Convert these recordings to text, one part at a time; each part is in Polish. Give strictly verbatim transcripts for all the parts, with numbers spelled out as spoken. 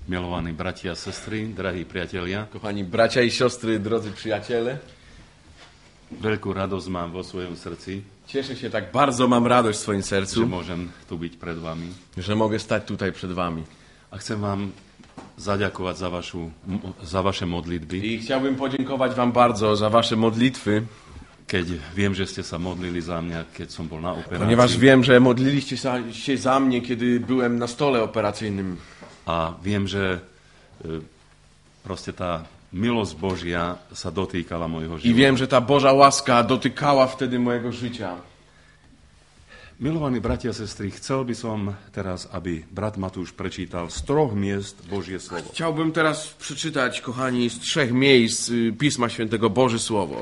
Milovaní bratia a sestry, drahí priatelia, Kochani bracia i siostry, drodzy przyjaciele, veľkú radosť mám vo svojom srdci, cieszę się tak bardzo, mam radość w swoim že sercu, môžem tu byť pred vami. że mogę stać tutaj przed wami. A chcem vám zaďakovať za, vašu, za vaše modlitby, I chciałbym podziękować wam bardzo za wasze modlitwy, keď viem, že ste sa modlili za mňa, keď som bol na ponieważ operácii. wiem, że modliliście się za mnie, kiedy byłem na stole operacyjnym. A viem, že e, proste tá milosť Božia sa dotýkala môjho I wiem, života. że ta Boża łaska dotykała wtedy mojego życia. Milovaní bratia a sestry, chcel by som teraz, aby brat Matúš prečítal z troch miest Božie slovo. Chciałbym teraz przeczytać, kochani, z trzech miejsc y, Pisma Świętego Boże Słowo.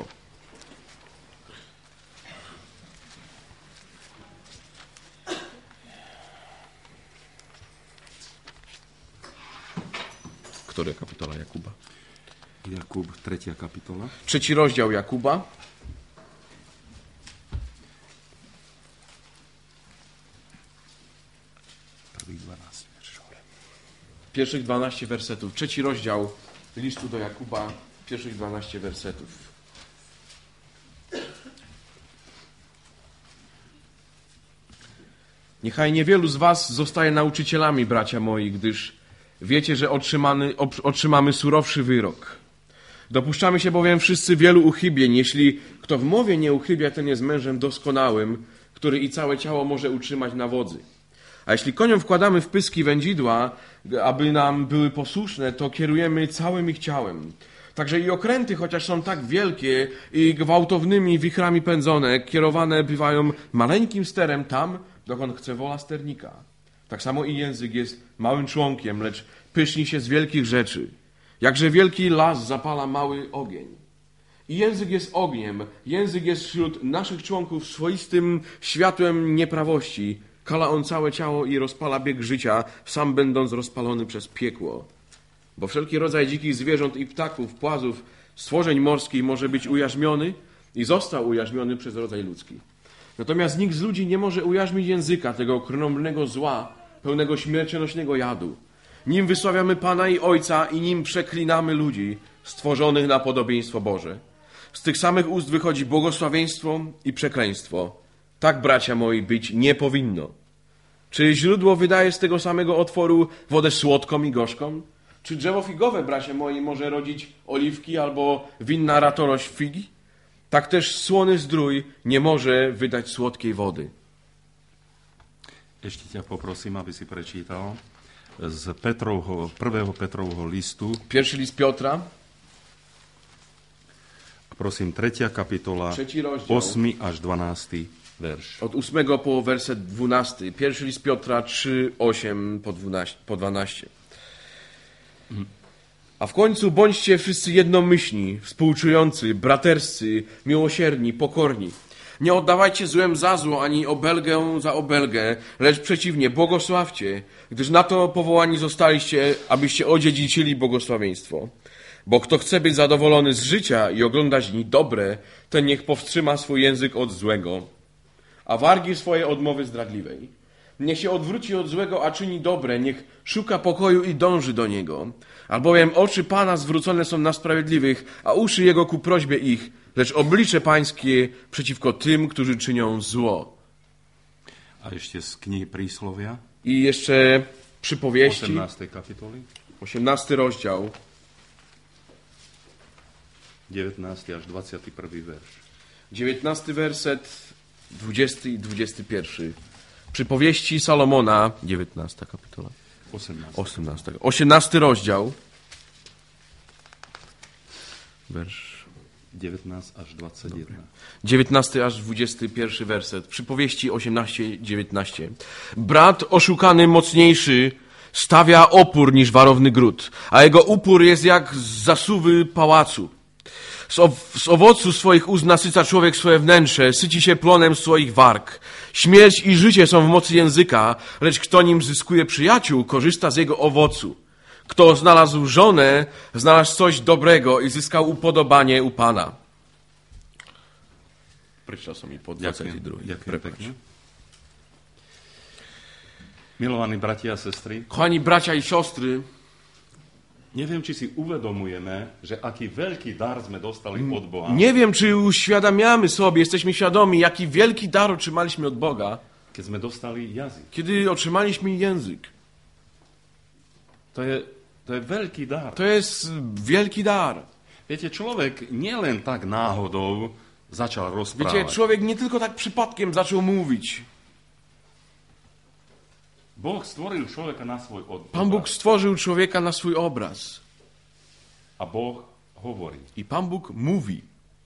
Który kapitola Jakuba? Jakub, tretia kapitola. Trzeci rozdział Jakuba. Prvých dvanásť veršov. Pierwszych dwanaście wersetów. Trzeci rozdział listu do Jakuba. Pierwszych dwanaście wersetów. Niechaj niewielu z was zostaje nauczycielami, bracia moi, gdyż wiecie, że otrzymany, otrzymamy surowszy wyrok. Dopuszczamy się bowiem wszyscy wielu uchybień. Jeśli kto w mowie nie uchybia, ten jest mężem doskonałym, który i całe ciało może utrzymać na wodzy. A jeśli koniom wkładamy w pyski wędzidła, aby nam były posłuszne, to kierujemy całym ich ciałem. Także i okręty, chociaż są tak wielkie i gwałtownymi wichrami pędzone, kierowane bywają maleńkim sterem tam, dokąd chce wola sternika. Tak samo i język jest małym członkiem, lecz pyszni się z wielkich rzeczy. Jakże wielki las zapala mały ogień. I język jest ogniem, język jest wśród naszych członków swoistym światłem nieprawości. Kala on całe ciało i rozpala bieg życia, sam będąc rozpalony przez piekło. Bo wszelki rodzaj dzikich zwierząt i ptaków, płazów, stworzeń morskich może być ujarzmiony i został ujarzmiony przez rodzaj ludzki. Natomiast nikt z ludzi nie może ujarzmić języka tego krnąbrnego zła, pełnego śmiercionośnego jadu. Nim wysławiamy Pana i Ojca i nim przeklinamy ludzi stworzonych na podobieństwo Boże. Z tych samych ust wychodzi błogosławieństwo i przekleństwo. Tak, bracia moi, być nie powinno. Czy źródło wydaje z tego samego otworu wodę słodką i gorzką? Czy drzewo figowe, bracia moi, może rodzić oliwki albo winna ratorość figi? Tak też słony zdrój nie może wydać słodkiej wody. Ešte ťa poprosím, aby si prečítal z Petrovho, prvého Petrovho listu. Pierwszy list Piotra. Prosím, tretia kapitola, Trzeci rozdział. osmy až dvanásty verš. Od ósmego po werset dwunasty. Pierwszy list Piotra trzy, osiem po, dwanaście, po dwanaście. A w końcu bądźcie wszyscy jednomyślni, współczujący, braterscy, miłosierni, pokorni. Nie oddawajcie złem za zło, ani obelgę za obelgę, lecz przeciwnie, błogosławcie, gdyż na to powołani zostaliście, abyście odziedziczyli błogosławieństwo. Bo kto chce być zadowolony z życia i oglądać dni dobre, ten niech powstrzyma swój język od złego, a wargi swoje od mowy zdradliwej. Niech się odwróci od złego, a czyni dobre, niech szuka pokoju i dąży do niego. Albowiem oczy Pana zwrócone są na sprawiedliwych, a uszy Jego ku prośbie ich, lecz oblicze Pańskie przeciwko tym, którzy czynią zło. A ešte z knihy Príslovia, I jeszcze przypowieści, osemnástej kapitoly, osiemnasty rozdział, devätnásty až dvadsiaty prvý verš. dziewiętnasty werset, dwudziesty i dwudziesty pierwszy. Przypowieści Salomona, dziewiętnasta kapitola. osemnásty. osiemnasty. osiemnasty rozdział. Wersz devätnásty až dvadsaťjeden. dziewiętnasty aż dwudziesty pierwszy werset. Przypowieści osiemnaście, dziewiętnaście. Brat oszukany mocniejszy stawia opór niż warowny gród, a jego upór jest jak z zasuwy pałacu. Z, ow- z owocu swoich ust nasyca człowiek swoje wnętrze, syci się plonem swoich warg. Śmierć i życie są w mocy języka, lecz kto nim zyskuje przyjaciół, korzysta z jego owocu. Kto znalazł żonę, znalazł coś dobrego i zyskał upodobanie u Pana. Prečítal som mi po dvadsiaty druhý. Ďakujem pekne. Milovaní bratia a sestry, Kochani bracia i siostry, Neviem, či si uvedomujeme, že aký veľký dar sme dostali od Boha, Nie wiem, czy uświadamiamy sobie, jesteśmy świadomi, jaki wielki dar otrzymaliśmy od Boga, keď sme dostali jazyk. kiedy otrzymaliśmy język. To je, to je veľký dar. To jest wielki dar. Viete, človek nielen tak náhodou začal Wiecie, rozprávať. człowiek nie tylko tak przypadkiem zaczął mówić. Boh stvoril človeka na svoj obraz. Pan Bóg stworzył człowieka na swój obraz. A Boh hovorí. I Pan Bóg mówi.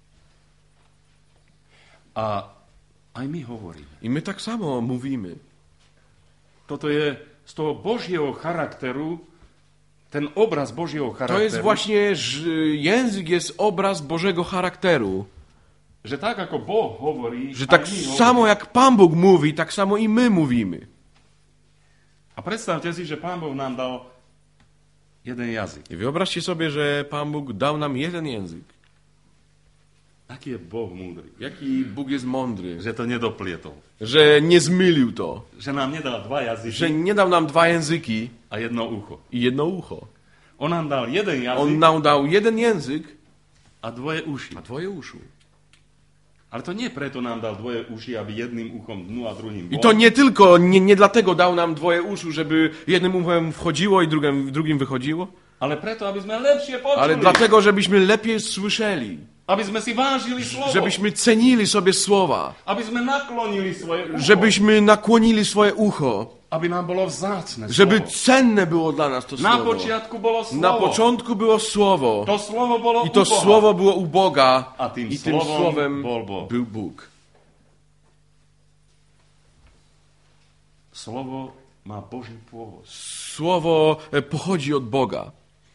A aj my hovoríme. I my tak samo mówimy. Toto je z toho Božieho charakteru, ten obraz Božieho charakteru, To jest właśnie, że język jest obraz Bożego charakteru. že tak ako Boh hovorí, Że aj tak my samo hovoríme. jak Pan Bóg mówi, tak samo i my mówimy. A predstavte si, že Pán Boh nám dal jeden jazyk. I wyobraźcie sobie, że Pan Bóg dał nam jeden język. Aký je Boh múdry, Jaki Bóg jest mądry, že to nedoplietol. że nie zmylił to. Že nám nedal dva jazyky Że nie dał nam dwa języki a jedno ucho. i jedno ucho. On nám dal jeden jazyk On nam dał jeden język, a dvoje uši. a dwoje uszu. Ale to nie preto nám dal dvoje uši, aby jedným uchom dnu a druhým I von. to nie tylko, nie, nie dlatego dał nam dwoje uszu, żeby jednym uchem wchodziło i drugim, drugim wychodziło, Ale preto, aby sme lepšie počuli. ale dlatego, żebyśmy lepiej słyszeli, Aby sme si vážili slovo. żebyśmy cenili sobie słowa, Aby sme naklonili svoje ucho. żebyśmy nakłonili swoje ucho, Aby nám bolo vzácne żeby slovo. cenne było dla nas to Na słowo. počiatku bolo slovo. Na początku było słowo To slovo bolo i to u Boha. słowo było u Boga A tym i tym słowem słowem bol Boh. był Bóg. Slovo má Boží pôvod. Słowo e, pochodzi od Boga.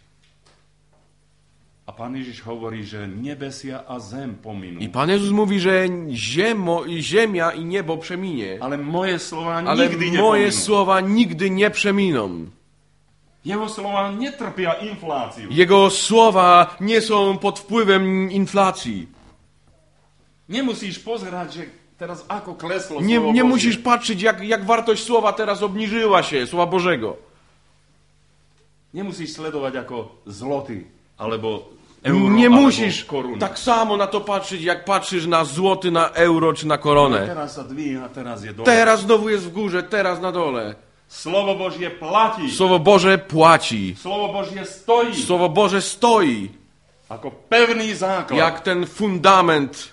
A Pán Ježiš hovorí, že nebesia a zem pominú. I Pan Jezus mówi, że ziemo, ziemia i niebo przeminie, Ale moje slova ale nikdy moje nepominú. słowa nigdy nie przeminą. Jeho slova netrpia infláciu. Jego słowa nie są pod wpływem inflacji. Nemusíš pozerať, že teraz ako kleslo Nie, slovo nie Božie. musisz patrzeć, jak, jak wartość słowa teraz obniżyła się, słowa Bożego. Nemusíš sledovať ako zloty, alebo euro, Nie alebo musisz korunu. tak samo na to patrzeć, jak patrzysz na złoty, na euro czy na koronę. Teraz sa dvíha, teraz je dole. Teraz znowu jest w górze, teraz na dole. Slovo Božie platí. Słowo Boże płaci. Slovo Božie stojí Słowo Boże stoi ako pevný základ. jak ten fundament.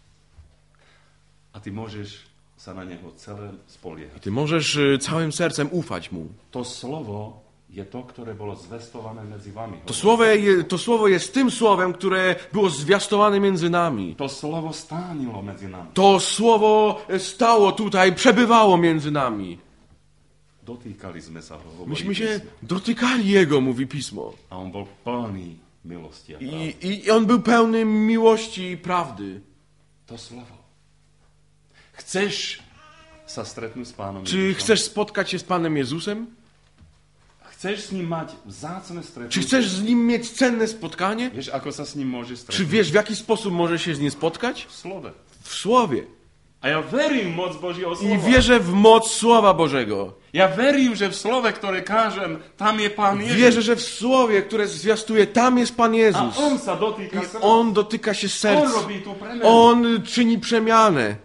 A ty môžeš sa na neho celé spoliehať. Ty możesz y, całym sercem ufać Mu. To slovo je to, ktoré bolo zvestované medzi vami. To słowo, je, to słowo jest tym słowem, które było zwiastowane między nami. To slovo stánilo medzi nami. To słowo stało tutaj, przebywało między nami. Dotýkali sme sa ho, hovorí Myśmy się písmo. dotykali Jego, mówi Pismo. A on bol plný milosti a pravdy. I, I on był pełny miłości i prawdy. To slovo. Chceš sa stretnúť s Pánom Czy Ježišom? chcesz spotkać się z Panem Jezusem? Chceš s ním mať vzácne Czy stretnutie? chcesz z Nim mieć cenne spotkanie? Vieš, ako sa s ním môže Czy stretnúť? wiesz, w jaki sposób może się z Nim spotkać? V slove. W Słowie. A ja verím v moc Božieho I slova. wierzę w moc Słowa Bożego. Ja verím, že v slove, ktoré kážem, tam je Pán Ježiš. Wierzę, że w Słowie, które zwiastuje, tam jest Pan A Jezus. on sa dotýka I srdca. On dotyka się On serc. robí tú premenu. On czyni przemianę.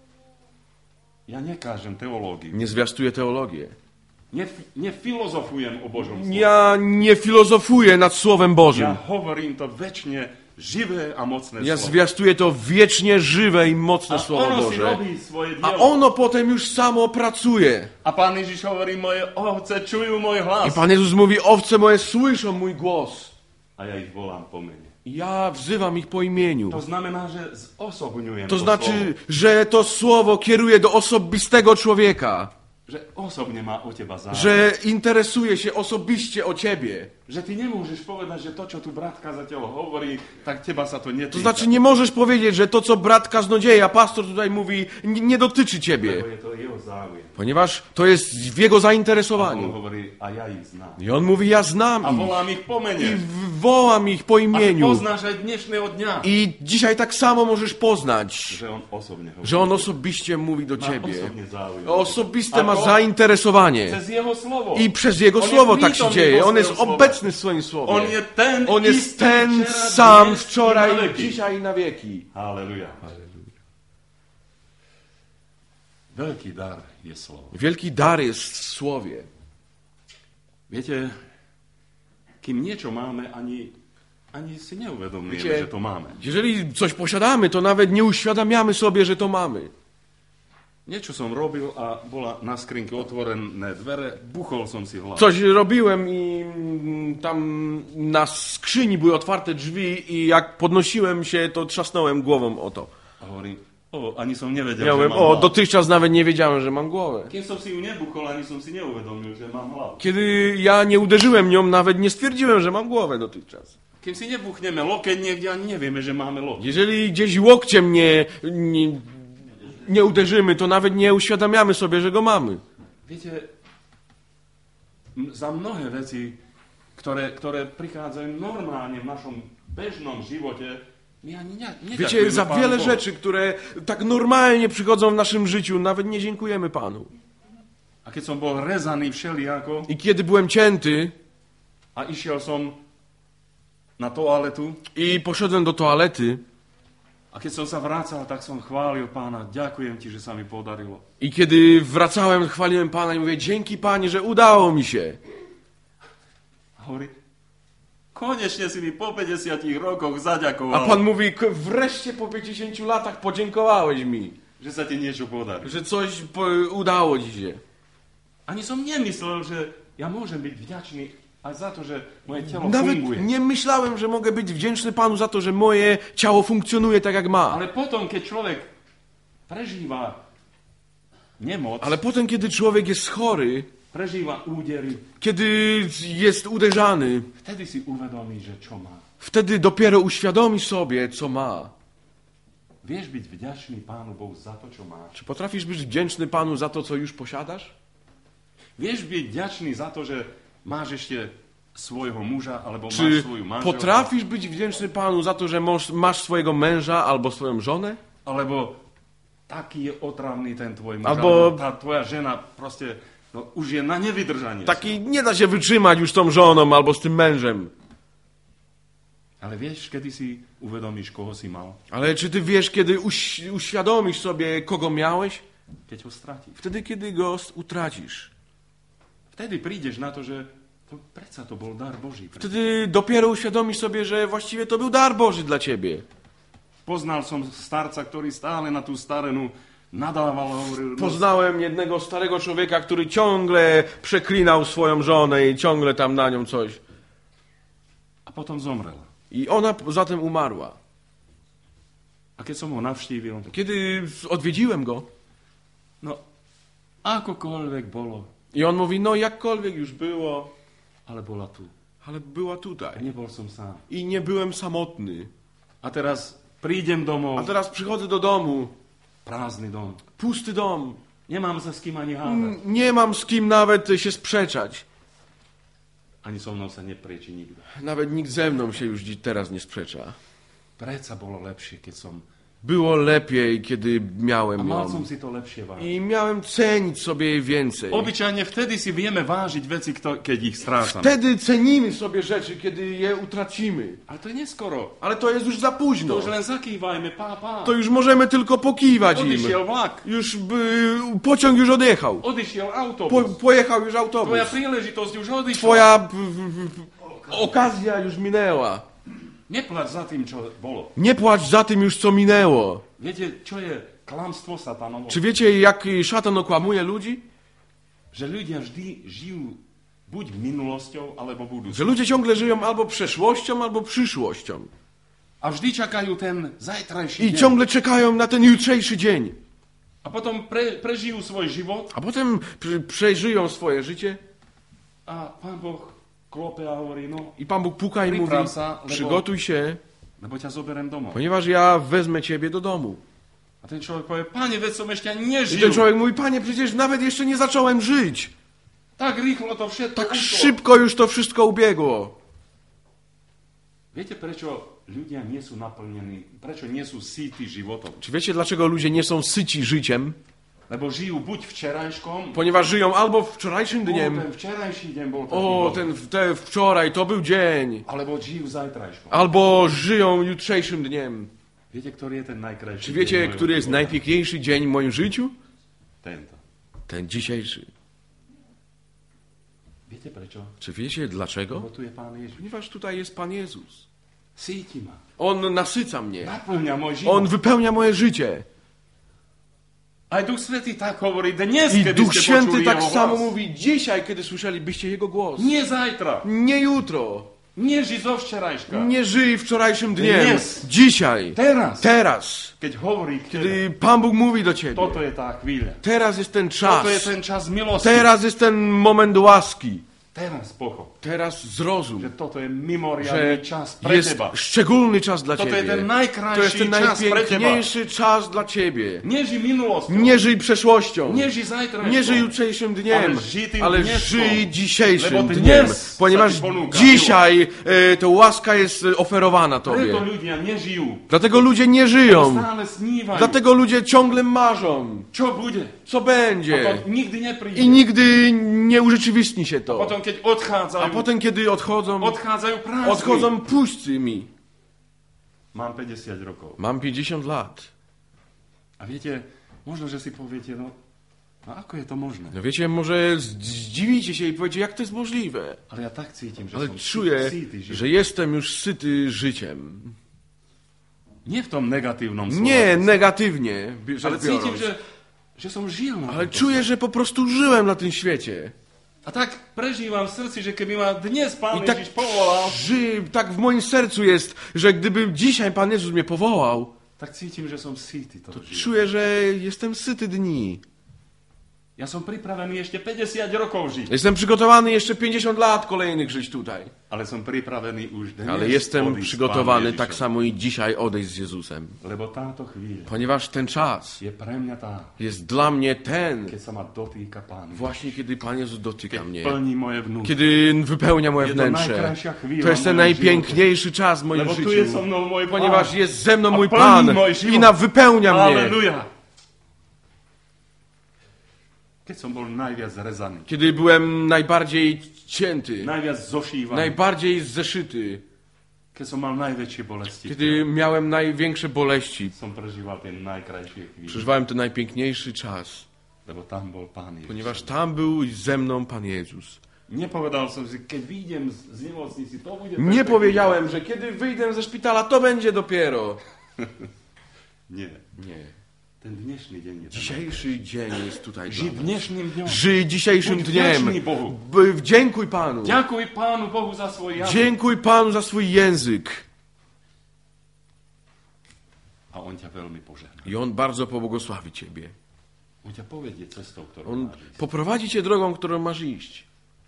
Ja nekážem teológiu. Nie zwiastuje teologię. Ne, nefilozofujem o Božom slove. Ja nie filozofuję nad Słowem Ja Bożym. hovorím to väčšine živé a mocné Ja slovo. zwiastuję to wiecznie żywe i mocne A Słowo ono si Boże. robí svoje A dielo. ono potem już samo pracuje. A Pán Ježiš hovorí, moje ovce čujú môj I hlas. Pan Jezus mówi, owce moje słyszą mój głos. A ja ich volám po mene. I ja wzywam ich po imieniu. To znamená, že zosobňujem To slovo. znaczy, że to Słowo kieruje do osobistego człowieka. Že osobne má o teba záujem. Że interesuje się osobiście o ciebie. Že ty nemôžeš povedať, že to, čo tu brat kazateľ hovorí, tak teba sa to netýka. To znaczy, nie możesz powiedzieć, że to, co brat kaznodzieja, pastor tutaj mówi, nie, nie dotyczy Lebo ciebie. je to jeho záujem. Ponieważ to jest w jego A on zainteresowaniu. hovorí, a ja ich znám. I on mówi, ja znam A ich. volám ich po I mene. w- wołam ich po A ty imieniu. poznáš aj dnešného dňa, I dzisiaj tak samo możesz poznać, že on osobne hovorí. że on osobiście mówi do Má ciebie. osobne záujem. Osobiste A ma on zainteresowanie. Przez Jeho slovo. I przez Jego On słowo jest tak się prítomný dzieje. vo On jest svojom slove. obecny w swoim słowie. On jest ten, On jest istý ten včera, sam dnes i wczoraj, na veky. dzisiaj i na wieki. Halleluja. Veľký dar je slovo. Wielki dar jest w słowie. Viete, kým niečo máme, ani, ani si neuvedomujeme, Viete, že to máme. Jeżeli coś posiadamy, to nawet nie uświadamiamy sobie, że to mamy. Niečo som robil a bola na skrinke otvorené dvere, buchol som si hlavu. Coś robiłem i mm, tam na skrzyni były otwarte drzwi i jak podnosiłem się, to trzasnąłem głową o to. A hovorím, o, ani som nevedel, Ja že mówię, mám o, hlavu. dotychczas nawet nie wiedziałem, że mam głowę. Kým som si ju nebuchol, ani som si neuvedomil, že mám hlavu. Kiedy ja nie uderzyłem nią, nawet nie stwierdziłem, że mam głowę dotychczas. Kým si nebuchneme lokeť niekde, ani nevieme, že máme lokeť. Jeżeli gdzieś łokciem nie, nie, nie uderzymy, to nawet nie uświadamiamy sobie, że go mamy. Viete, m- za mnohé veci, ktoré, ktoré prichádzajú normálne v našom bežnom živote, my ani ne, neďakujeme Wiecie, za Pánu wiele Bohu. rzeczy, które tak normalnie przychodzą w naszym życiu, nawet nie dziękujemy Panu. A keď som bol rezaný všelijako I kiedy byłem cięty a išiel som na toaletu, i poszedłem do toalety a keď som sa vracal, tak som chválil Pána. Ďakujem ti, že sa mi podarilo. i kiedy wracałem, chwaliłem Pana i mówię, dzięki Panie, że udało mi się. A hovorí, konečne si mi po päťdesiatich rokoch zaďakoval, A Pan mówi, "K- wreszcie po pięćdziesięciu latach podziękowałeś mi, že sa ti niečo podarí. że coś po, udało Ci się. Ani som nemyslel, že ja môžem byť vďačný aj za to, že moje telo Nawet funguje. nie myślałem, że mogę być wdzięczny Panu za to, że moje ciało funkcjonuje tak, jak ma. Ale potom, keď človek prežíva nemoc, Ale potem, kiedy człowiek jest chory, prežíva údery, kiedy jest uderzany, vtedy si uvedomí, že čo má. wtedy dopiero uświadomi sobie, co ma. Vieš byť vďačný Pánu Bohu za to, čo máš? Czy potrafisz być wdzięczny Panu za to, co już posiadasz? Vieš byť vďačný za to, že máš ešte svojho muža, alebo máš Czy svoju manželku, potrafisz być wdzięczny Panu za to, że masz, masz swojego męża albo swoją żonę? alebo taký je otravný ten tvoj muž, Albo- alebo tá tvoja žena proste no, už je na nevydržanie. Taki nie da się wytrzymać już z tą żoną albo z tym mężem. Ale vieš, kedy si uvedomíš, koho si mal, Ale czy ty wiesz, kiedy uś, uświadomisz sobie, kogo miałeś? keď ho stratíš? Wtedy, kiedy go s- utracisz. Vtedy prídeš na to, že to, predsa to bol dar Boží. Wtedy dopiero uświadomisz sobie, że właściwie to był dar Boży dla ciebie. Poznal som starca, ktorý stále na tú starenu nadával a hovoril, no, Poznałem jednego starego człowieka, który ciągle przeklinał swoją żonę i ciągle tam na nią coś. a potom zomrel. I ona zatem umarła. A keď som ho navštívil, Kiedy odwiedziłem go no, akokoľvek bolo, i on mówi, no jakkolwiek już było, ale bola tu. ale była A tutaj. nebol som sám. I nie byłem samotny. A teraz prídem domov, A teraz przychodzę do domu, prázdny dom. pusty dom. Nemám sa s kým ani hádať. N- Nie mam z kim nawet się sprzeczać. Ani so mnou sa neprieči nikto. Nawet nikt ze mną się już dzi- teraz nie sprzecza. Predsa bolo lepšie, keď som... Było lepiej, kiedy A miałem mal ją. som si to lepšie vážiť. I miałem cenić sobie jej więcej. Obyčajne vtedy si vieme vážiť veci, kto- keď ich strácame. Wtedy cenimy sobie rzeczy, kiedy je utracimy. Ale to je neskoro. Ale to jest już za To późno. už len zakývajme, pá, pá. To już możemy tylko pokiwać im. Odišiel vlak, Już by, pociąg już odjechał. odišiel Po, autobus. pojechał już autobus. Tvoja príležitosť už odišla. Twoja p- p- p- okazja już minęła. Neplať za tým, čo bolo. Nie płacz za tym już, co minęło. Viete, čo je klamstvo satanovo? Czy wiecie, jak szatan okłamuje ludzi? Že ľudia vždy žijú buď minulosťou, alebo Że budúcnosťou. ludzie ciągle żyją albo przeszłością, albo przyszłością. A vždy čakajú ten zajtrajší I deň. ciągle czekają na ten jutrzejszy dzień. A potom pre, prežijú svoj život A potem pr- przeżyją swoje życie a Pán Boh klope a hovorí, no, i Pan Bóg puka i mówi, Priprav sa, lebo- przygotuj się, lebo ťa zoberiem domov. ponieważ ja wezmę ciebie do domu. A ten človek povie, Pane, veď som ešte ani I ten nežil. człowiek mówi, panie, przecież nawet jeszcze nie zacząłem żyć. Tak rýchlo to všetko Tak ušlo. szybko już to wszystko ubiegło. Viete, prečo ľudia nie sú naplnení? Prečo nie sú síti životom? Czy wiecie, dlaczego ludzie nie są syci życiem? Lebo žijú buď včerajškom, ponieważ żyją albo wczorajszym o, dniem, ten wczorajší deň bol taký o, dobrý. ten te wczoraj, to był dzień, Alebo žijú zajtrajškom. albo żyją jutrzejszym dniem. Viete, ktorý je ten najkrajší Czy wiecie, deň który jest mojho života? najpiękniejszy dzień w moim życiu? Tento. Ten dzisiejszy. Viete prečo? Czy wiecie dlaczego? Lebo tu je Pán Ježiš. Ponieważ tutaj jest Pan Jezus. Síti ma. On nasyca mnie. Naplňa môj život. On wypełnia moje życie. Aj Duch Svätý tak hovorí dnes, I kedy Duch ste Święty počuli tak jeho samo hlas. mówi dzisiaj, kiedy słyszelibyście Jego głos. Nie zajtra. Nie jutro. Nie ži zo včerajška. Nie żyj wczorajszym dniem. Dnes. Dzisiaj. Teraz. Teraz. Keď hovorí k tebe. Kiedy Pan Bóg mówi do ciebie. Toto je tá chvíľa. Teraz jest ten czas. Toto je ten čas milosti. Teraz jest ten moment łaski. Teraz pochop, Teraz zrozum, že toto je że mimoriadny czas pre jest teba. szczególny czas dla Toto je ciebie. ten To jest ten najkrajší čas pre teba. najpiękniejszy czas dla ciebie. Nie ži minulosťou. Nie żyj przeszłością. Nie ži zajtrajškou. Nie żyj jutrzejszym dniem, Ale żyj tym ale dnieską. żyj dzisiejszym Lebo dnes dniem, sa ponieważ ci ponúka dzisiaj e, to łaska jest e, oferowana Preto tobie. ľudia nežijú. Dlatego ludzie nie żyją. Stále snívajú. Dlatego ludzie ciągle marzą, Čo bude? co A będzie. to nikdy nepríde. I nigdy nie urzeczywistni się to. Potom, keď odchádzajú, A potem, kiedy odchodzą, odchádzajú prázdni. odchodzą puśćmi. Mám päťdesiat rokov. Mam pięćdziesiąt lat. A viete, možno, že si poviete, no, no ako je to možné? No wiecie, może zdziwicie się i powiecie, jak to jest możliwe. Ale ja tak cítim, že Ale som czuję, syty, že że jestem już syty życiem. nie w tom negatívnom slova. Nie negatywnie, rzecz Ale cítim, biorąc. že, že som žil na Ale tomto czuję, svete. że po prostu żyłem na tym świecie. A tak prežívam v srdci, že keby ma dnes Pán I tak Ježiš povolal, ży, tak w moim sercu jest, że gdyby dzisiaj Pan Jezus mnie powołał, tak cítim, že som syty toho života. czuję, że jestem syty dni. Ja som pripravený ešte päťdesiat rokov žiť. Jestem przygotowany jeszcze pięćdziesiąt lat kolejnych żyć tutaj. Ale som pripravený už dnes Ale jestem odísť s przygotowany Pánom tak Ježišom. samo i dzisiaj odejść z Jezusem. Lebo táto chvíľa Ponieważ ten czas je pre mňa tá, jest dla mnie ten, keď sa ma dotýka Pán Ježiš. właśnie kiedy Pan Jezus dotyka Keď mnie. plní moje vnútro. Kiedy wypełnia moje Je to wnętrze. najkrajsza chwila To jest ten w moim najpiękniejszy czas w moim Lebo tu życiu. jest so mnou môj Pán. Ponieważ jest ze mną A mój plní Pan môj život. i na wypełnia mnie. Aleluja. Keď som bol najviac zrezaný, Kiedy byłem najbardziej cięty, najviac zošívaný, najbardziej zeszyty, keď som mal najväčšie bolesti, kiedy miałem największe boleści, som prežíval tie najkrajšie chvíle. przeżywałem ten najpiękniejszy czas. Lebo tam bol Pán Ježiš. Ponieważ tam był ze mną Pan Jezus. Nepovedal som si, keď vyjdem z, z nemocnici, to bude... Nie perfektne. powiedziałem, że kiedy wyjdę ze szpitala, to będzie dopiero. Nie. Nie. Ten dnešný deň je ten. Dzisiejszy dzień jest tutaj Ži dla nas. dnešným dňom. Żyj dzisiejszym Bądź dniem. wdzięczny Bohu. B- Dziękuj Panu. Ďakuj Pánu Bohu za svoj jazyk. Dziękuj Panu za swój język. A On ťa veľmi požehná. I On bardzo pobłogosławi Ciebie. On ťa povedie cestou, ktorou On máš ísť. poprowadzi Cię drogą, którą masz iść.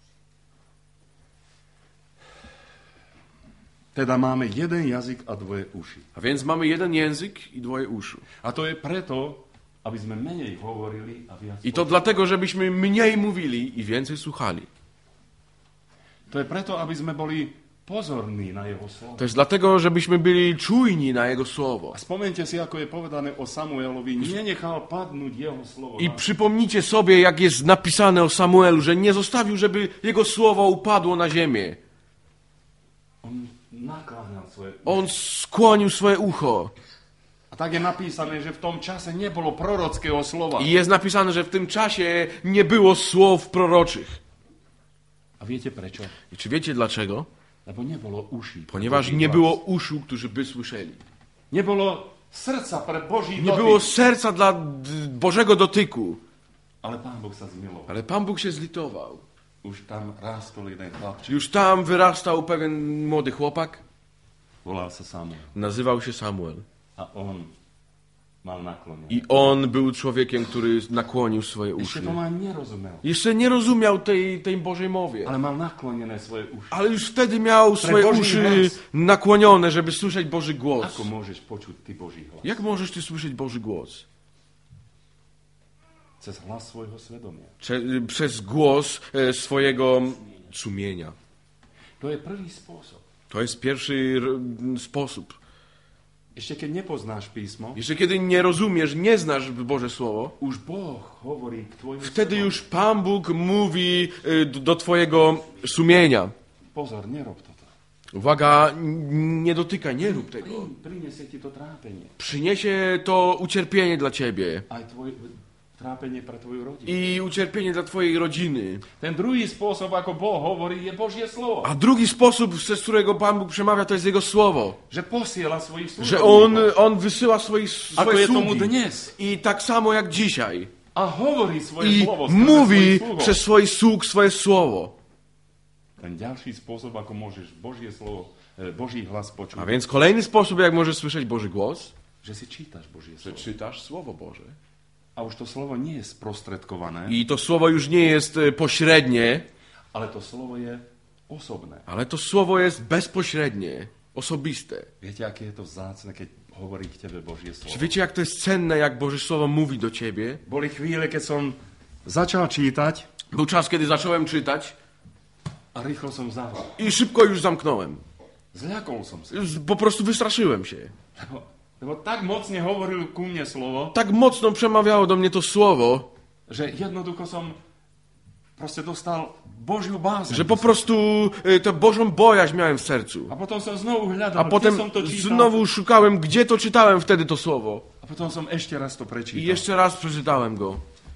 Teda máme jeden jazyk a dvoje uši. A więc mamy jeden język i dwoje uszu. A to je preto, aby sme menej hovorili a viac I to počuli. dlatego, żebyśmy mniej mówili i więcej słuchali. To je preto, aby sme boli pozorní na Jeho slovo. To jest dlatego, żebyśmy byli czujni na Jego słowo. A spomeňte si, ako je povedané o Samuelovi, nenechal padnúť Jeho slovo. I na- przypomnijcie sobie, jak jest napisane o Samuelu, że nie zostawił, żeby Jego słowo upadło na ziemię. On nakláňal svoje uši. On skłonił swoje ucho. A tak je napísané, že v tom čase nebolo prorockého slova. I jest napisane, że w tym czasie nie było słów proroczych. A viete prečo? I czy wiecie dlaczego? Lebo nebolo uší. pre Ponieważ Boží nie hlas. było uszu, którzy by słyszeli. Nebolo srdca pre Boží Nie dotyk. było serca dla d- Bożego dotyku. Ale Pán Boh sa zmiloval. Ale Pan Bóg się zlitował. Už tam rástol jeden chlapček. Już tam wyrastał pewien młody chłopak. Volal sa Samuel. Nazywał się Samuel. A on mal naklonené. I on był człowiekiem, który nakłonił swoje Ešte uszy. to ma nerozumel. Jeszcze nie rozumiał tej, tej Bożej mowie. Ale mal naklonené svoje uši. Ale już wtedy miał swoje Boży uszy głos. nakłonione, żeby słyszeć Boży głos. Ako môžeš počuť ty Boží hlas? Jak możesz ty słyszeć Boży głos? Cez hlas svojho svedomia. Prze, przez głos e, swojego sumienia. To je prvý spôsob. To jest pierwszy r- sposób. Ešte keď nepoznáš písmo, Jeszcze kiedy nie rozumiesz, nie znasz Boże Słowo, už Boh hovorí k tvojmu wtedy srdcu. już Pan Bóg mówi y, d- do twojego sumienia. Pozor, nerob toto. Uwaga, n- nie dotykaj, nie rób tego. Prin- Prinesie ti to trápenie. Przyniesie to ucierpienie dla ciebie Aj tvoj, trápenie pre tvoju rodinu. i ucierpienie dla twojej rodziny. Ten druhý spôsob, ako Boh hovorí, je Božie slovo. A drugi sposób, z którego Pan Bóg przemawia, to jest Jego Słowo. Że posiela svojich Że On, služobníkov. on wysyła swoich, Ako swoje je tomu sługi. dnes. I tak samo jak dzisiaj. A hovorí svoje I slovo skrze mówi svojich sluhov. przez swoich sług swoje Słowo. Ten ďalší spôsob, ako môžeš Božie slovo, e, Boží hlas A počuť, więc kolejny sposób, jak możesz słyszeć Boży głos, že si čítaš Božie że slovo. czytasz Słowo Boże. A už to slovo nie je sprostredkované, I to Słowo już nie jest e, pośrednie, ale to slovo je osobné. ale to Słowo jest bezpośrednie, osobiste. Viete, aké je to vzácne, keď hovorí k tebe Božie Czy slovo? wiecie, jak to jest cenne, jak Boże Słowo mówi do ciebie? Boli chvíle, keď som začal čítať Był czas, kiedy zacząłem czytać a rýchlo som zavrel. i szybko już zamknąłem. Zľakol som sa. Z- Po prostu wystraszyłem się. Lebo, lebo tak mocne hovoril ku mne slovo, Tak mocno przemawiało do mnie to Słowo, že jednoducho som proste dostal Božiu bázeň. że po prostu y, tę Bożą bojaźń miałem w sercu. A potom som znovu hľadal, A kde potem som to čítal. znowu szukałem, gdzie to czytałem wtedy to Słowo. A potom som ešte raz to I prečítal. jeszcze raz przeczytałem go.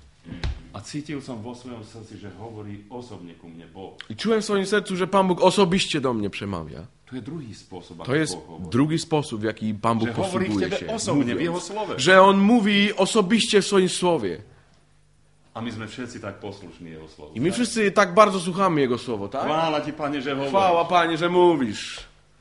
A cítil som vo svojom srdci, že hovorí osobne ku mne Boh. I czułem w swoim sercu, że Pan Bóg osobiście do mnie przemawia. To je druhý spôsob, ako To jest Boh hovorí. drugi sposób, w jaki Pan Bóg Že hovorí k posługuje tebe się. osobne, v mówiąc. Jeho slove. Że On mówi osobiście w swoim Słowie. A my sme všetci tak poslušní Jeho slovu. I my wszyscy tak bardzo słuchamy Jego Słowo, tak? Chvála ti, Pane, že hovoríš. Chwała, Panie, że mówisz.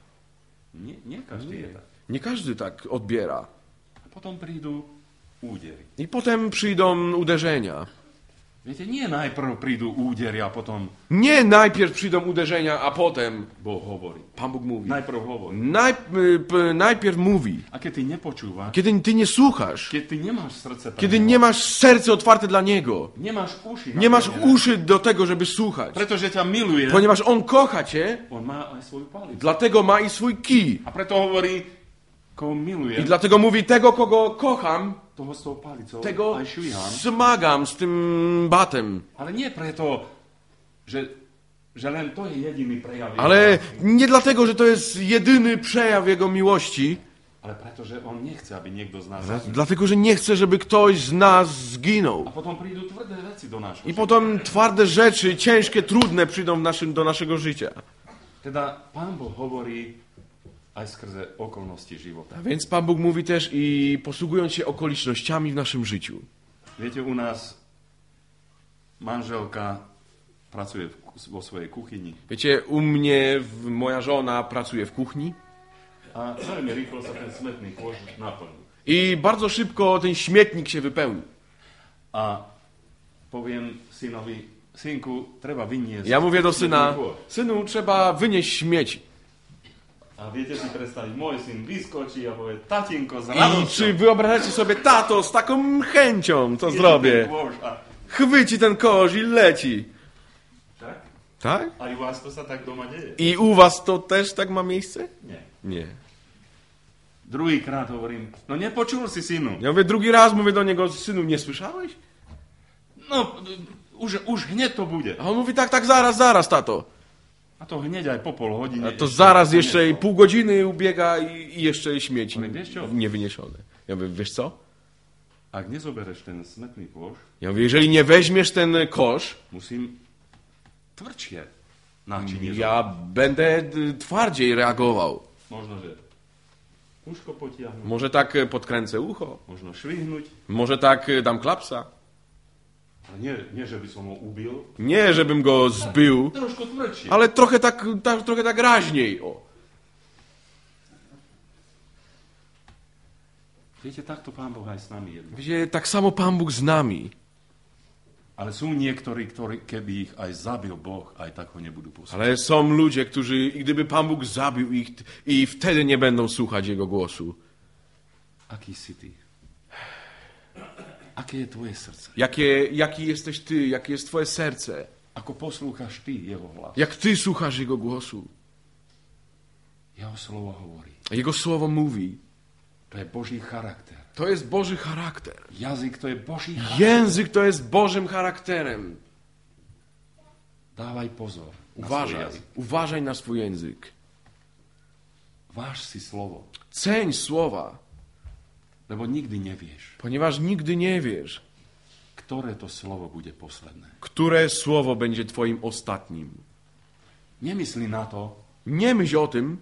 Nie, nie každý je tak. Nie każdy tak odbiera. A potom prídu údery. I potem przyjdą uderzenia. Viete, nie najprv prídu údery a potom Nie najpierw przyjdą uderzenia, a potem Boh hovorí. Pan Bóg mówi. Najprv hovorí. Naj, y, p- najpierw mówi. A keď ty nepočúvaš, Kiedy ty nie słuchasz, keď ty nemáš srdce pre kiedy Neho, nie masz serce otwarte dla Niego, nemáš uši, nie masz naplnené, uszy do tego, żeby słuchać, pretože ťa miluje, ponieważ On kocha cię, on má aj svoju palicu. dlatego ma i swój kij. A preto hovorí, koho miluje, I dlatego mówi, tego, kogo kocham, toho s tou palicou tego aj švíham. smagam z tym batem. Ale nie preto, že, že len to je jediný prejav. jeho Ale lásky, nie dlatego, że to jest jedyny przejaw Jego miłości, ale preto, že on nechce, aby niekto z nás zahynul. dlatego, że nie chce, żeby ktoś z nas A zginął. potom prídu tvrdé veci do nášho I života. potem twarde rzeczy, ciężkie, trudne przyjdą w naszym, do naszego życia. Teda Pán Boh hovorí aj skrze okolnosti života. A więc Pan Bóg mówi też i posługując się okolicznościami w naszym życiu. Viete, u nás manželka pracuje v, vo svojej kuchyni Wiecie, u mnie w, moja żona pracuje w kuchni a veľmi rýchlo sa ten smetný koš naplní. i bardzo szybko ten śmietnik się wypełni. A poviem synovi, synku, treba vyniesť Ja mówię do syna, smetný koš. synu, trzeba wynieść śmieci. A viete si predstaviť, môj syn vyskočí a povie, tatinko, z I radosťou. czy wyobrażacie sobie, tato, z taką chęcią to chytí ten zrobię. kôš a- Chwyci ten kosz i leci. Tak? Tak? A i u vás to sa tak doma deje? I u was to też tak ma miejsce? Nie. Nie. Druhýkrát hovorím, no nepočul si, synu. Ja mówię drugi raz, mówię do niego, synu, nie słyszałeś? No, už, už hneď to bude. A on mówi, tak, tak, zaraz, zaraz, tato. A to hneď aj po pol hodiny. A to ešte zaraz to jeszcze nie pół godziny ubiega i, i jeszcze śmieci Ale wiesz co? niewyniesione. Ja mówię, wiesz co? Ak nezobereš ten smetný kôš, Ja mówię, jeżeli nie weźmiesz ten kosz, musím tvrdšie náčinie. ja będę y, twardziej reagował. Možno, že uško potiahnuť, Może tak y, podkręcę ucho, možno švihnúť, może tak y, dam klapsa. ale nie, nie, že by som ho ubil, Nie, żebym go zbył, trošku tvrdšie. ale trochę tak, tak, trochę tak raźniej. O. Viete, takto Pán Boh aj s nami jedná. Wiecie, tak samo Pan Bóg z nami. Ale sú niektorí, ktorí, keby ich aj zabil Boh, aj tak ho nebudú poslúchať. Ale są ludzie, którzy, i gdyby Pan Bóg zabił ich, i wtedy nie będą słuchać Jego głosu. Aký si ty? Aké je tvoje srdce? Jakie, jaki jesteś Ty, jakie jest Twoje serce? Ako poslúchaš ty jeho hlas? Jak Ty słuchasz Jego głosu? Jeho slovo hovorí. Jego słowo mówi. To je Boží charakter. To jest Boży charakter. Jazyk to je Boží charakter. Język to jest Bożym charakterem. Dávaj pozor na svoj Uważaj, jazyk. uważaj na swój język. Váž si slovo, Ceń słowa, lebo nikdy nevieš, ponieważ nigdy nie wiesz, ktoré to slovo bude posledné. które słowo będzie twoim ostatnim. Nemyslí na to, Nie myśl o tym,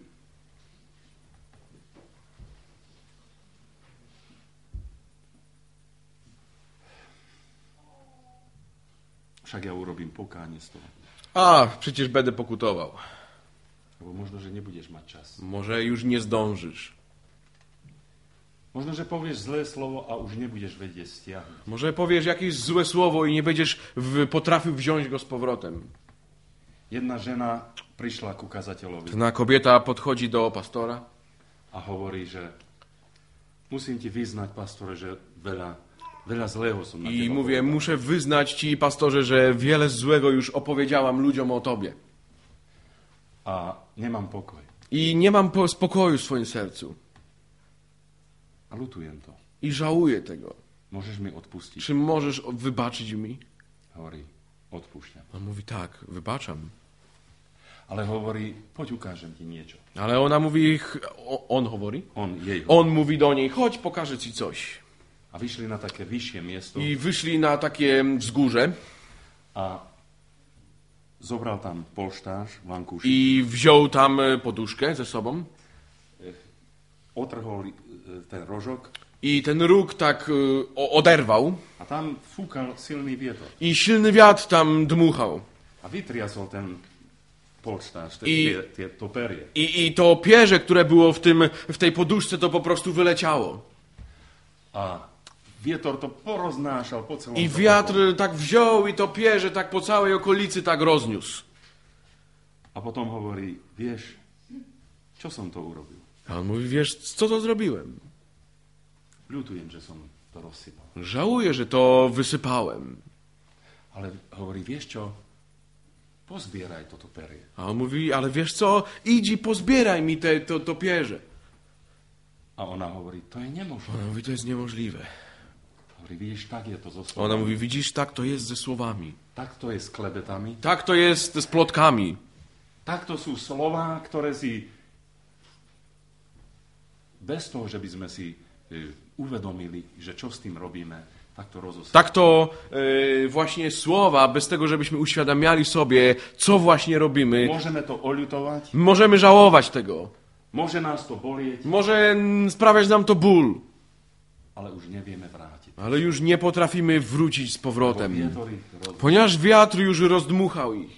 však ja urobím pokánie z toho. a przecież będę pokutował. Lebo možno, že nebudeš mať čas. Może już nie zdążysz. Možno, že povieš zlé slovo a už nebudeš vedieť stiahnuť. Może powiesz jakieś złe słowo i nie będziesz w, potrafił wziąć go z powrotem. Jedna žena prišla ku kazateľovi Pewna kobieta podchodzi do pastora a hovorí, že musím ti vyznať, pastore, že veľa, veľa zlého som na i teba mówię, povedal. muszę wyznać ci, pastorze, że wiele złego już opowiedziałam ludziom o tobie. A nemám pokoj. I nie mam po- spokoju w swoim sercu. A lutujem to. I żałuję tego. Môžeš mi odpustiť? Czy możesz wybaczyć mi? Hovorí, odpúšťam. On mówi, tak, wybaczam. Ale hovorí, poď ukážem ti niečo. Ale ona mówi, ch- o- on mówi? On, jej. On mówi do niej, chodź, pokażę ci coś. A vyšli na také vyššie miesto I wyszli na takie wzgórze a zobral tam polštář, vankúš, i wziął tam e, poduszkę ze sobą. otrhol e, ten rožok I ten róg tak e, o- oderwał a tam fúkal silný vietor. i silny wiatr tam dmuchał. A vytriasol ten polštář, ten, I- tie, tie, to perie. I, I to pierze, które było w, tym, w tej poduszce, to po prostu wyleciało. A vietor to poroznášal po celom I tom wiatr okolí. tak wziął i to pierze tak po całej okolicy tak rozniósł. A potom hovorí, vieš, čo som to urobil? A on mówi, wiesz, co to zrobiłem? Ľutujem, že som to rozsypal. Żałuję, że to wysypałem. Ale hovorí, vieš čo? Pozbieraj toto perie. A on mówi, ale wiesz co, idź i pozbieraj mi te, to, to pierze. A ona hovorí, to je nemožné. Ona mówi, to jest niemożliwe. Hovorí, vidíš, tak je to so Ona slovami. mówi, widzisz, tak to jest ze słowami. Tak to je s klebetami. Tak to jest z plotkami. Tak to sú slová, ktoré si bez toho, že by sme si e, uvedomili, že čo s tým robíme, tak to rozosypáme. Tak to e, właśnie słowa, bez tego, żebyśmy uświadamiali sobie, co właśnie robimy. Môžeme to oľutovať, Możemy żałować tego. môže nás to bolieť, Może mm, sprawiać nam to ból. ale už nevieme vrátiť. Ale już nie potrafimy wrócić z Bo powrotem. vietor ich roz... Ponieważ wiatr już rozdmuchał ich.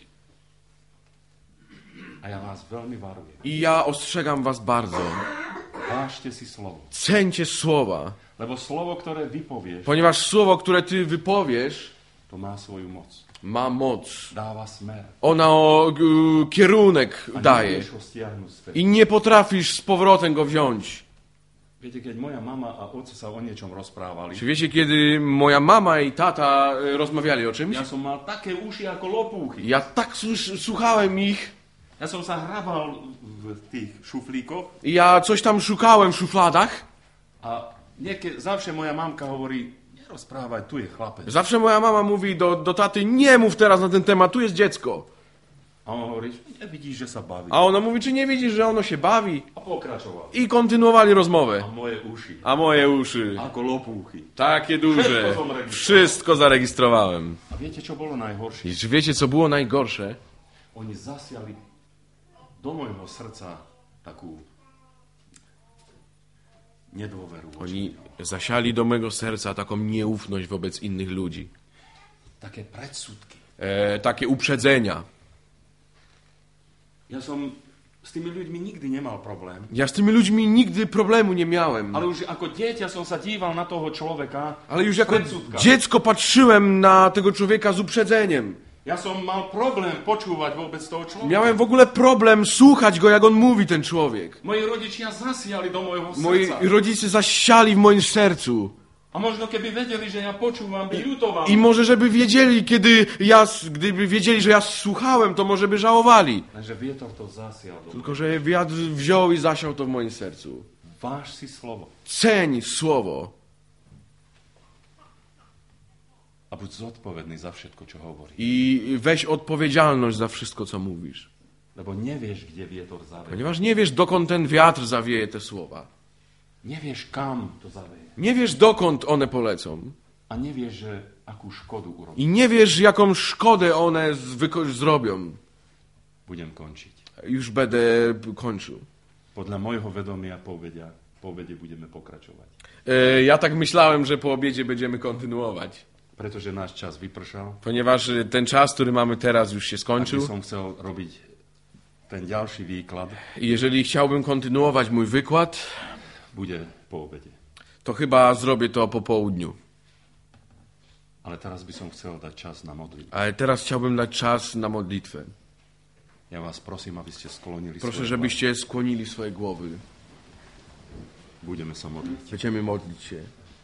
A ja vás veľmi varujem. I ja ostrzegam was bardzo. Vážte si slovo. Ceńcie słowa. Lebo slovo, ktoré vypovieš, Ponieważ słowo, które ty wypowiesz, to má svoju moc. ma moc. Dáva smer. Ona o, g, kierunek A daje. nevieš ho stiahnuť späť. I nie potrafisz z powrotem go wziąć. Viete, keď moja mama a otec sa o niečom rozprávali, Czy wiecie, kiedy moja mama i tata e, rozmawiali o czymś? ja som mal také uši ako lopúchy. Ja tak słuch- słuchałem ich. Ja som sa hrabal v tých šuflíkoch I ja coś tam szukałem w szufladach. a niekie, zawsze moja mamka hovorí, nerozprávaj, tu je chlapec. Zawsze moja mama mówi do, do taty, nie mów teraz na ten temat, tu jest dziecko. A on hovorí, nevidíš, že sa baví. A ona mówi, czy nie widzisz, że ono się bawi? A pokračoval. I kontynuowali rozmowę. A moje uši, A moje uszy, ako lopúchy. takie duże, Wszystko zarejestrowałem. wszystko zarejestrowałem. A viete, čo bolo najhoršie? I czy wiecie, co było najgorsze? Oni zasiali do môjho srdca takú nedôveru. voči Oni ňom. zasiali do mego serca taką nieufność wobec innych ludzi. Také predsudky. E, takie uprzedzenia. Ja som s tými ľuďmi nikdy nemal problém. Ja z tymi ludźmi nigdy problemu nie miałem. Ale už ako dieťa som sa díval na toho človeka Ale już z jako predsudkami. dziecko patrzyłem na tego człowieka z uprzedzeniem. Ja som mal problém počúvať vôbec toho človeka. Miałem w ogóle problem słuchać go, jak on mówi, ten człowiek. Moji rodičia zasiali do môjho Moi srdca. rodzice zasiali w moim sercu. A možno keby vedeli, že ja počúvam, by ľutovali. I może żeby wiedzieli, kiedy ja, gdyby wiedzieli, że ja słuchałem, to może by żałowali. Lenže vietor to zasial do Tylko, że wiatr wziął i zasiał to w moim sercu. Váž si slovo. Ceń słowo. A buď zodpovedný za všetko, čo hovoríš. I weź odpowiedzialność za wszystko, co mówisz. Lebo nevieš, kde vietor zaveje. Ponieważ nie wiesz, dokąd ten wiatr zawieje te słowa. Nevieš, kam to zaveje. Nie wiesz, dokąd one polecą. A nevieš, že akú škodu urobí. I nie wiesz, jaką szkodę one zwyko- zrobią. Budem končiť. Już będę kończył. Podľa môjho vedomia po obede, po obede budeme pokračovať. E, ja tak myślałem, że po obiedzie będziemy kontynuować. Pretože náš čas vypršal. Ponieważ ten czas, który mamy teraz, już się Ak by skończył. som chcel robiť ten ďalší výklad, I jeżeli chciałbym kontynuować mój wykład, bude po obede. to chyba zrobię to po południu. Ale teraz by som chcel dať čas na modlitbu. Ale teraz chciałbym dać czas na modlitwę. Ja vás prosím, aby ste sklonili Proszę, svoje żebyście skłonili swoje głowy. hlavy. Budeme sa modliť. Będziemy modlić się.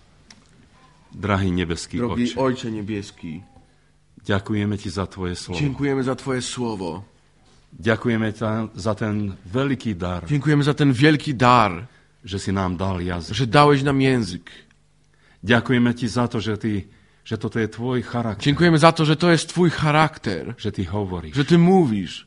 Drahý nebeský Drogi Otče, Ojcze Niebieski, ďakujeme Ti za Tvoje slovo. dziękujemy za Twoje słowo. Ďakujeme ta, za ten veľký dar, Dziękujemy za ten wielki dar, že si nám dal jazyk. że dałeś nam język. Ďakujeme Ti za to, že, ty, že toto je Tvoj charakter, Dziękujemy za to, że to jest Twój charakter, že Ty hovoríš że Ty mówisz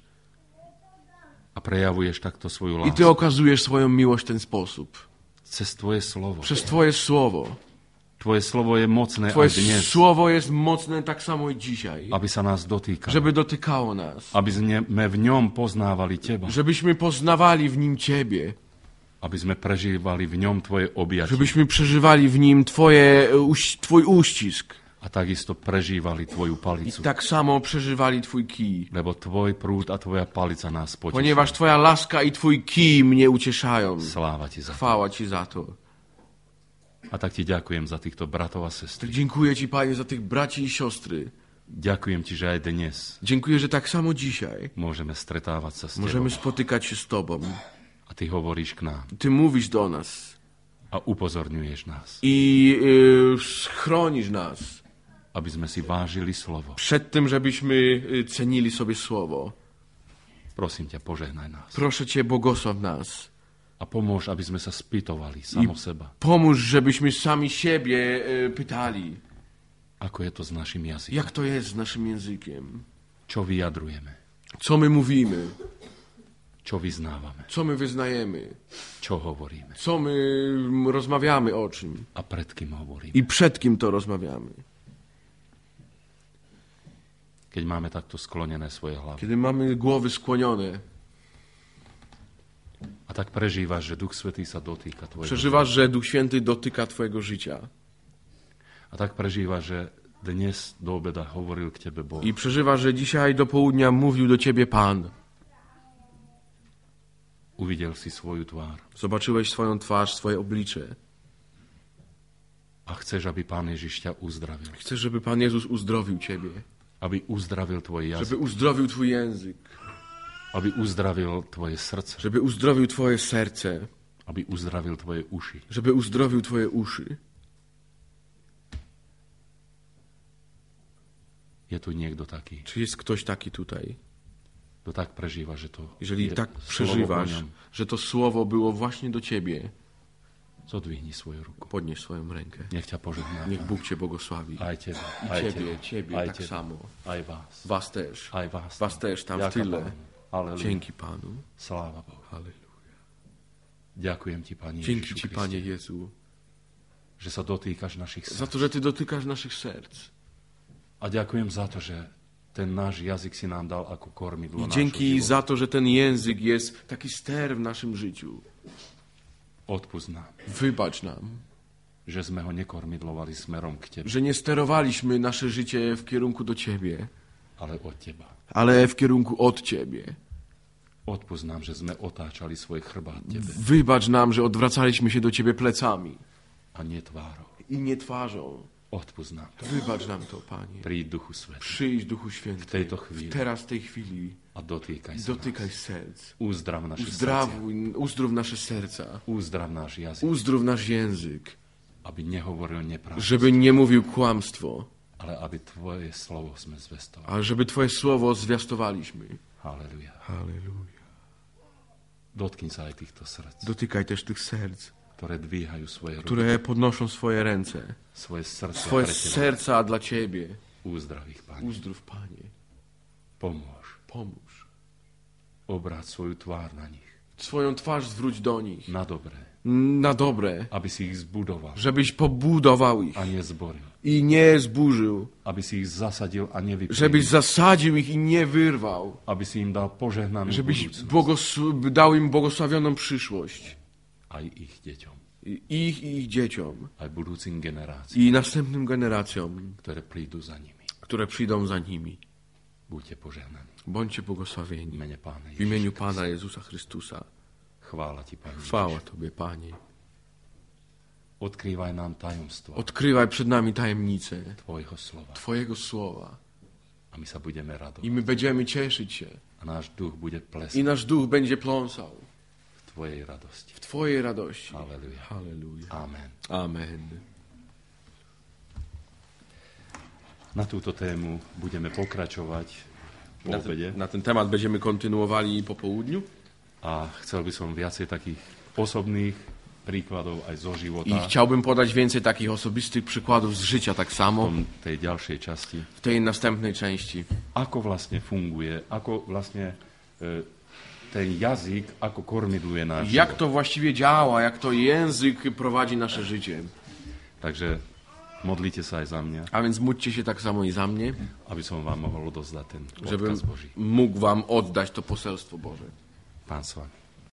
a prejavuješ takto svoju i Ty lásku okazujesz swoją miłość w ten sposób. cez Tvoje slovo. Przez Twoje słowo. Tvoje slovo je mocné Twoje aj dnes, słowo jest mocne tak samo i dzisiaj, aby sa nás dotýkalo. żeby dotykało nas. Aby sme v ňom poznávali Teba. Żebyśmy poznawali w nim Ciebie. Aby sme prežívali v ňom Tvoje objatie. Żebyśmy przeżywali w nim twoje, uś- Twój uścisk. A takisto prežívali Tvoju I palicu. tak samo przeżywali Twój kij. Lebo Tvoj prúd a Tvoja palica nás potešujú. Ponieważ Twoja laska i Twój kij mnie ucieszają. Sláva Ti za to. Chwała Ci za to. A tak Ti ďakujem za týchto bratov a sestry. Tak dziękuję Ci, Panie, za tych braci i siostry. Ďakujem Ti, že aj dnes Dziękuję, że tak samo dzisiaj môžeme stretávať sa s możemy Tebou. spotykać się z Tobą. A Ty hovoríš k nám Ty mówisz do nas a upozorňuješ nás, i y, chronisz nas aby sme si vážili slovo. przed tym, żebyśmy y, cenili sobie słowo. Prosím ťa, požehnaj nás. Proszę Cię, błogosław nas. A pomôž, aby sme sa spýtovali samo seba, Pomóż, żebyśmy sami siebie y, pytali, ako je to s našim jazykom. jak to jest z naszym językiem. Čo vyjadrujeme, Co my mówimy, čo vyznávame, co my wyznajemy, čo hovoríme co my rozmawiamy o czym a pred kým hovoríme. i przed kim to rozmawiamy. Keď máme takto sklonené svoje hlavy Kiedy mamy głowy skłonione, a tak prežívaš, že Duch Svätý sa dotýka tvojho przeżywasz, że Duch Święty dotyka Twojego życia. a tak prežívaš, že dnes do obeda hovoril k tebe Boh. I przeżywasz, że dzisiaj do południa mówił do Ciebie Pan. Uvidel si svoju tvár Zobaczyłeś swoją twarz, swoje oblicze. a chceš, aby Pán Ježiš ťa uzdravil. Chcesz, żeby Pan Jezus uzdrowił Ciebie. Aby uzdravil tvoj jazyk, Żeby uzdrowił Twój język. aby uzdravil tvoje srdce, Żeby uzdrowił Twoje serce. aby uzdravil tvoje uši. Żeby uzdrowił Twoje uszy. Je tu niekto taký, Czy jest ktoś taki tutaj? kto tak prežíva, že to Jeżeli je tak slovo przeżywasz, po ňom. że to słowo było właśnie do Ciebie, Zodvihni svoju ruku. podnieś swoją rękę. Nech ťa požehná. Niech Bóg Cię błogosławi. Aj teba, I aj Ciebie, teba, Ciebie aj tak teba, samo. aj vás, Was też. aj vás. Was też tam w Ďaká tyle. Pánu. Halleluja. Dzięki Panu. Sláva Bohu. Halleluja. Ďakujem Ti, Pani Dzięki Ježišu Ci, Kriste, Panie Jezu, že sa dotýkaš našich za srdc. to, że Ty dotykasz naszych serc. A ďakujem za to, že ten náš jazyk si nám dal ako kormidlo I nášho dzięki života. za to, że ten język jest taki ster w naszym życiu. Odpust nám, Wybacz nam, že sme ho nekormidlovali smerom k Tebe, że nie sterowaliśmy nasze życie w kierunku do Ciebie, ale od Teba. ale w kierunku od Ciebie. Odpust nám, že sme otáčali svoj chrbát Tebe Wybacz nam, że odwracaliśmy się do Ciebie plecami a nie tvárou. i nie twarzą. Odpust nám to. Wybacz nam to, Panie. Príď Duchu Svätý Przyjdź, Duchu Święty, v tejto chvíli teraz w tej chwili. a dotýkaj sa Dotykaj nás. serc. Uzdrav naše srdcia. Uzdrawuj, uzdrów nasze serca. Uzdrav náš jazyk, Uzdrów nasz język, aby nehovoril nepravdu, żeby nie mówił kłamstwo, ale aby Tvoje slovo sme zvestovali. ale żeby Twoje słowo zwiastowaliśmy. Halleluja. Halleluja. Dotknij sa aj týchto srdc. Dotykaj też tych serc. ktoré dvíhajú svoje ruky, które podnoszą swoje ręce, svoje srdce swoje pre Teba. serca dla Ciebie. Uzdrav ich, Pane. Uzdrów, Panie. Pomôž. Pomóż. Obráť svoju tvár na nich. Swoją twarz zwróć do nich. Na dobré. Na dobre. Aby si ich zbudoval Żebyś pobudował ich a nezboril. i nie zburzył. Aby si ich zasadil a nevyplnil. Żebyś zasadził ich i nie wyrwał. Aby si im dal požehnanú Żebyś budúcnosť. błogosł- dał im błogosławioną przyszłość. Aj ich deťom. I- Ich i ich dzieciom. Aj budúcim generáciám, I następnym generacjom, ktoré prídu za nimi. które przyjdą za nimi. Buďte požehnaní. Bądźcie V błogosławieni. mene Pána W imieniu Ježiša. Pana Jezusa Chrystusa. Chvála Ti, Pane. Chwała Tobie, Panie. Odkrývaj nám tajomstvo Odkrywaj przed nami tajemnice Tvojho slova. Twojego słowa. A my sa budeme radovať. I my będziemy cieszyć się. A náš duch bude plesať I nasz duch będzie pląsał v Tvojej radosti. w Twojej radości. Halleluja. Halleluja. Amen. Amen. Na túto tému budeme pokračovať po Na obede. ten, na ten temat będziemy kontynuowali po południu. A chcel by som viacej takých osobných príkladov aj zo I života chciałbym podać więcej takich osobistych przykładów z życia tak v samo tom- tej ďalšej časti. w tej następnej części. Ako vlastne funguje, ako vlastne e, ten jazyk, ako kormidluje náš Jak život. to właściwie działa, jak to język prowadzi nasze życie. Takže modlite sa aj za mňa, A więc módlcie się tak samo i za mnie, aby som vám mohol odozdať ten żebym odkaz Boží. mógł wam oddać to poselstwo Boże. Pán s vami.